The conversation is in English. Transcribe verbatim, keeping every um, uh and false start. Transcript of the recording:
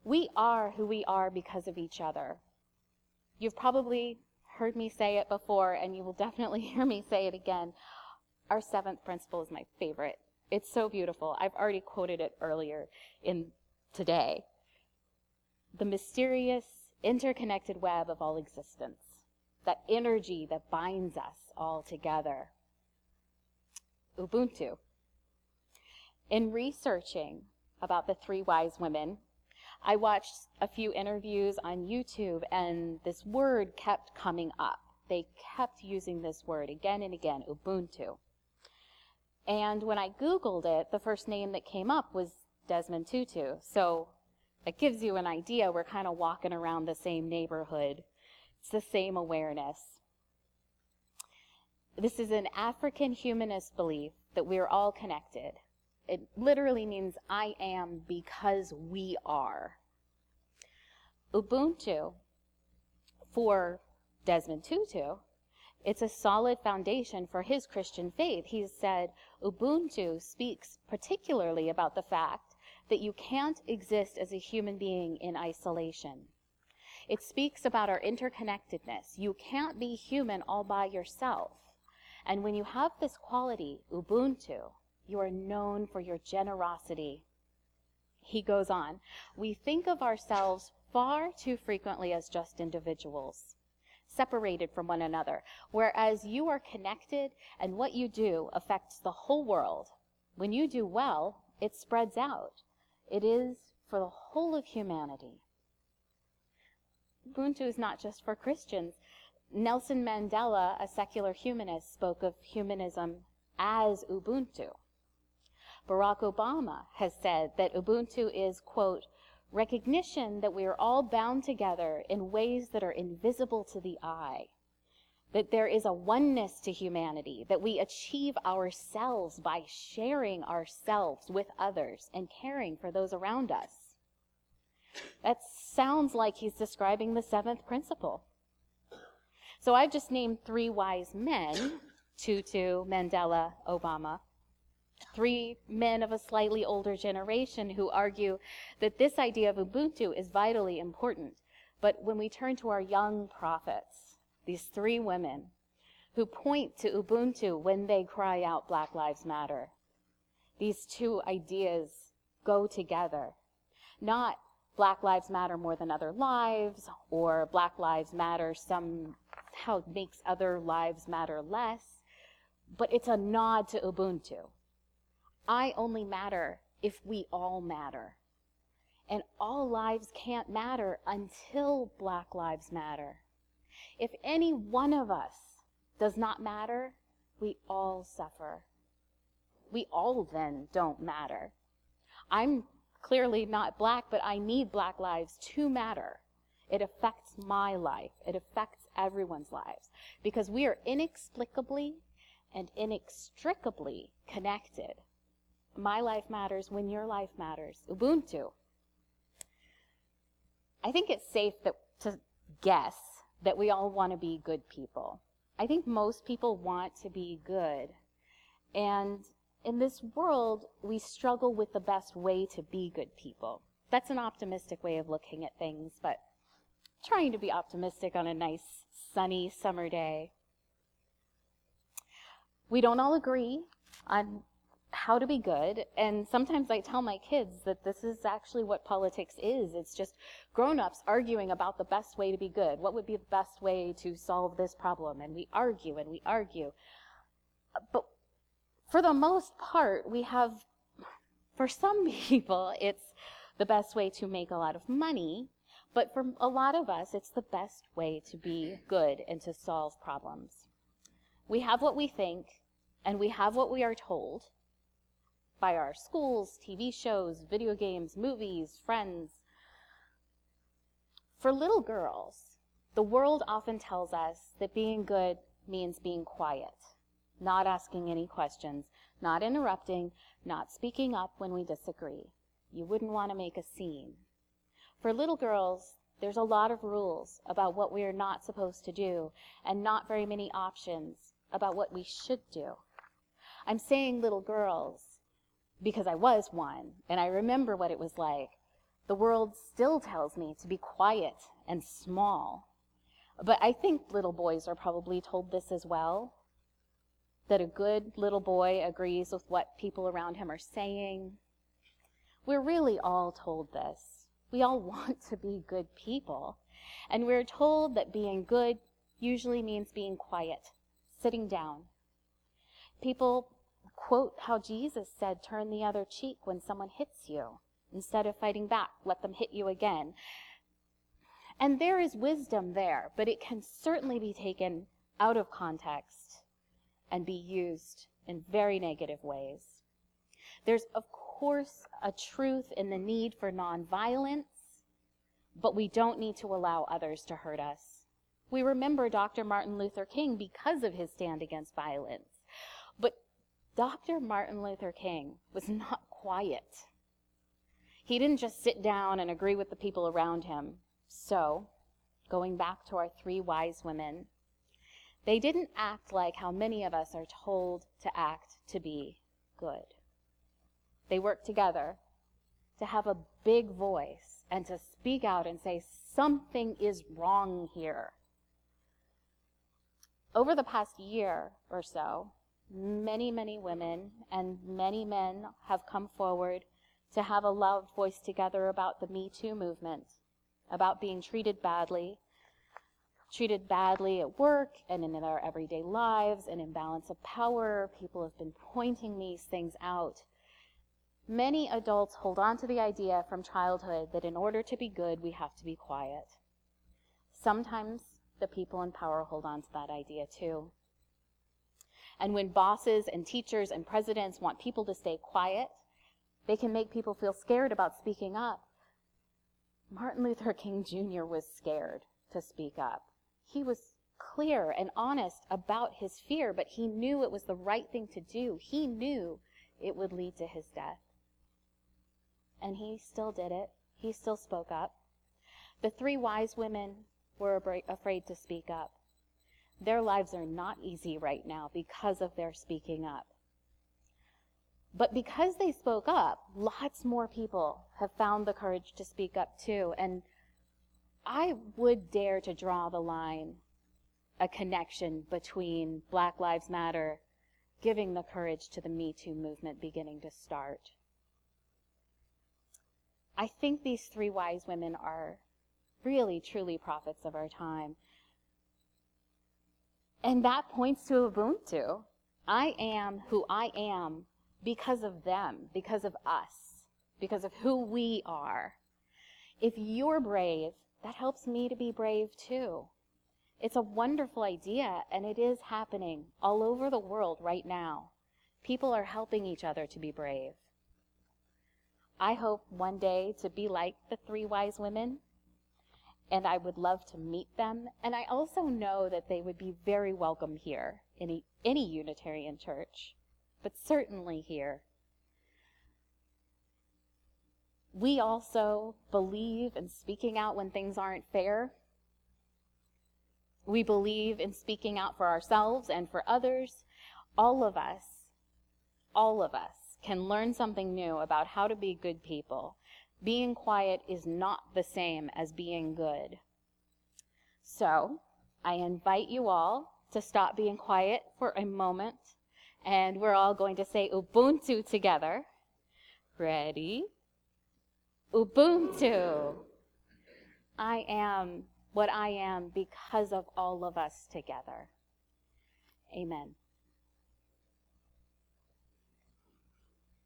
We are who we are because of each other. You've probably heard me say it before, and you will definitely hear me say it again. Our seventh principle is my favorite. It's so beautiful. I've already quoted it earlier in today. The mysterious, interconnected web of all existence. That energy that binds us all together. Ubuntu. In researching about the three wise women, I watched a few interviews on YouTube, and this word kept coming up. They kept using this word again and again, Ubuntu. And when I Googled it, the first name that came up was Desmond Tutu. So that gives you an idea. We're kind of walking around the same neighborhood. It's the same awareness. This is an African humanist belief that we're all connected. It literally means I am because we are. Ubuntu, for Desmond Tutu, it's a solid foundation for his Christian faith. He said, Ubuntu speaks particularly about the fact that you can't exist as a human being in isolation. It speaks about our interconnectedness. You can't be human all by yourself. And when you have this quality, Ubuntu, you are known for your generosity. He goes on, we think of ourselves far too frequently as just individuals, separated from one another, whereas you are connected and what you do affects the whole world. When you do well, it spreads out. It is for the whole of humanity. Ubuntu is not just for Christians. Nelson Mandela, a secular humanist, spoke of humanism as Ubuntu. Barack Obama has said that Ubuntu is, quote, recognition that we are all bound together in ways that are invisible to the eye, that there is a oneness to humanity, that we achieve ourselves by sharing ourselves with others and caring for those around us. That sounds like he's describing the seventh principle. So I've just named three wise men, Tutu, Mandela, Obama, three men of a slightly older generation who argue that this idea of Ubuntu is vitally important. But when we turn to our young prophets, these three women who point to Ubuntu when they cry out Black Lives Matter, these two ideas go together. Not Black Lives Matter more than other lives, or Black Lives Matter somehow makes other lives matter less, but it's a nod to Ubuntu. I only matter if we all matter. And all lives can't matter until Black Lives Matter. If any one of us does not matter, we all suffer. We all then don't matter. I'm clearly not Black, but I need Black lives to matter. It affects my life. It affects everyone's lives. Because we are inexplicably and inextricably connected. My life matters when your life matters. Ubuntu. I think it's safe that, to guess that we all want to be good people. I think most people want to be good. And in this world, we struggle with the best way to be good people. That's an optimistic way of looking at things, but trying to be optimistic on a nice, sunny summer day. We don't all agree on how to be good, and sometimes I tell my kids that this is actually what politics is. It's just grown-ups arguing about the best way to be good. What would be the best way to solve this problem? And we argue and we argue. But for the most part, we have, for some people, it's the best way to make a lot of money, but for a lot of us, it's the best way to be good and to solve problems. We have what we think, and we have what we are told by our schools, T V shows, video games, movies, friends. For little girls, the world often tells us that being good means being quiet, not asking any questions, not interrupting, not speaking up when we disagree. You wouldn't want to make a scene. For little girls, there's a lot of rules about what we are not supposed to do, and not very many options about what we should do. I'm saying little girls because I was one, and I remember what it was like. The world still tells me to be quiet and small. But I think little boys are probably told this as well, that a good little boy agrees with what people around him are saying. We're really all told this. We all want to be good people. And we're told that being good usually means being quiet, sitting down. People quote how Jesus said, turn the other cheek when someone hits you. Instead of fighting back, let them hit you again. And there is wisdom there, but it can certainly be taken out of context and be used in very negative ways. There's, of course, a truth in the need for nonviolence, but we don't need to allow others to hurt us. We remember Doctor Martin Luther King because of his stand against violence. But Doctor Martin Luther King was not quiet. He didn't just sit down and agree with the people around him. So, going back to our three wise women, they didn't act like how many of us are told to act to be good. They worked together to have a big voice and to speak out and say, something is wrong here. Over the past year or so, many, many women and many men have come forward to have a loud voice together about the Me Too movement, about being treated badly, treated badly at work and in their everyday lives, an imbalance of power. People have been pointing these things out. Many adults hold on to the idea from childhood that in order to be good, we have to be quiet. Sometimes the people in power hold on to that idea too. And when bosses and teachers and presidents want people to stay quiet, they can make people feel scared about speaking up. Martin Luther King Junior was scared to speak up. He was clear and honest about his fear, but he knew it was the right thing to do. He knew it would lead to his death. And he still did it. He still spoke up. The three wise women were afraid to speak up. Their lives are not easy right now because of their speaking up. But because they spoke up, lots more people have found the courage to speak up too. And I would dare to draw the line, a connection between Black Lives Matter, giving the courage to the Me Too movement beginning to start. I think these three wise women are really, truly prophets of our time. And that points to Ubuntu. I am who I am because of them, because of us, because of who we are. If you're brave, that helps me to be brave too. It's a wonderful idea, and it is happening all over the world right now. People are helping each other to be brave. I hope one day to be like the three wise women, and I would love to meet them. And I also know that they would be very welcome here in any, any Unitarian church, but certainly here. We also believe in speaking out when things aren't fair. We believe in speaking out for ourselves and for others. All of us, all of us can learn something new about how to be good people. Being quiet is not the same as being good. So, I invite you all to stop being quiet for a moment, and we're all going to say Ubuntu together. Ready? Ubuntu. I am what I am because of all of us together. Amen.